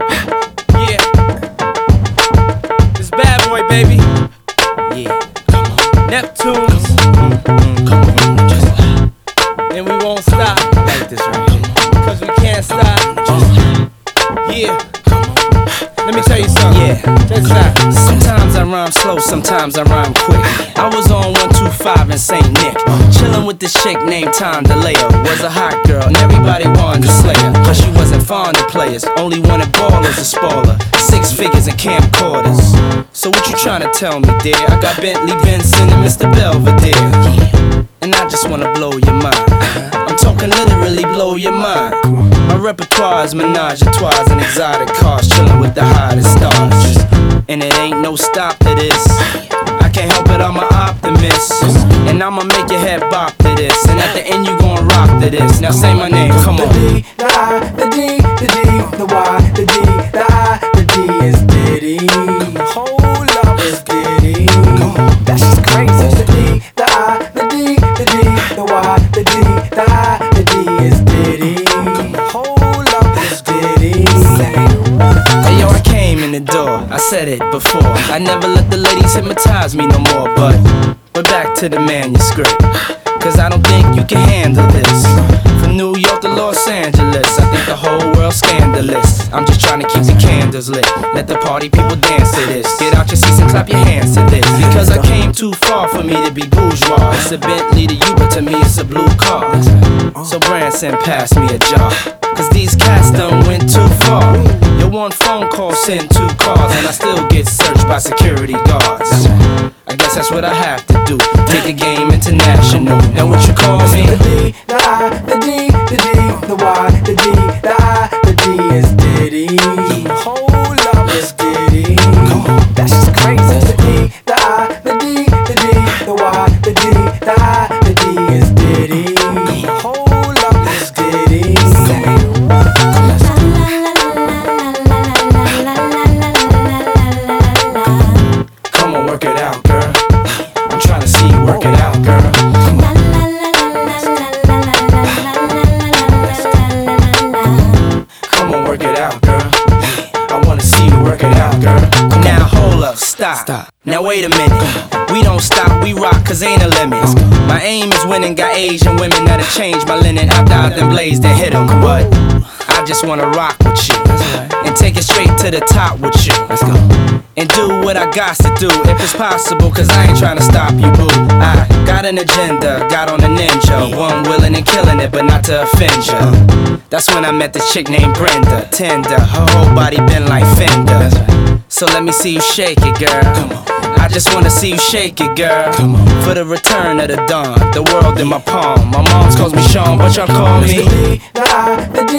Yeah. This bad boy, baby. Yeah. Come on. Neptunes. Come on. Just and we won't stop. Like this right here. Cause we can't stop. Yeah. Come on. Let me tell you something. Yeah. Sometimes I rhyme slow, sometimes I rhyme quick. I was on 125 in St. Nick, chillin' with this chick named Tom DeLeo. Was a hot girl and everybody wanted to slay her, cause she wasn't fond of players, only wanted ballers to spoil her. 6 figures and camcorders. So what you tryna tell me, dear? I got Bentley, Benson, and Mr. Belvedere, and I just wanna blow your mind. I'm talking literally blow your mind. My repertoire is menage a trois and exotic cars, chillin' with the hottest stars. And it ain't no stop to this. I can't help it, I'm an optimist. And I'ma make your head bop to this. And at the end you gon' rock to this. Now say my name, come on. The D, the I, the D, the D, the Y, the D, the I, the D is Diddy. Hold up, it's Diddy. That's just crazy. The D, the I, the D, the D, the Y, the D, the I, the D is Diddy. Hold up, it's Diddy. Hey yo, I came in the door, I said it before. I never let the ladies hypnotize me no more. But we're back to the manuscript, cause I don't think you can handle this. From New York to Los Angeles, I think the whole world's scandalous. I'm just trying to keep the candles lit, let the party people dance to this. Get out your seats and clap your hands to this, because I came too far for me to be bourgeois. It's a Bentley to you, but to me it's a blue car. So Branson, pass me a jar, cause these cats done went too far. Your one phone call sent 2 cars, and I still get searched by security guards. I guess that's what I have to do, take the game international. Now what you call me? The D, the I, the D, the D, the Y, the D, the I, the D is Diddy. Hold up, it's Diddy. That's just crazy. The D, the I, the D, the D, the Y, the D, the I, the D is Diddy. Hold up, it's Diddy. Come on, work it out, girl. I'm trying to see you work it out, girl. Come on. Come on, work it out, girl. I wanna see you work it out, girl. Now hold up, stop. Now wait a minute. We don't stop, we rock, cause ain't a limit. My aim is winning, got Asian women that'll change my linen after I done blazed and hit 'em. But I just wanna rock with you and take it straight to the top with you. Let's go. And do what I got to do, if it's possible, cause I ain't tryna stop you, boo. I got an agenda, got on a ninja, one willing and killing it, but not to offend ya. That's when I met this chick named Brenda, tender, her whole body been like Fender. So let me see you shake it, girl. Come on. I just wanna see you shake it, girl. Come on. For the return of the dawn, the world in my palm. My mom's calls me Sean, but y'all call me The D, the I, the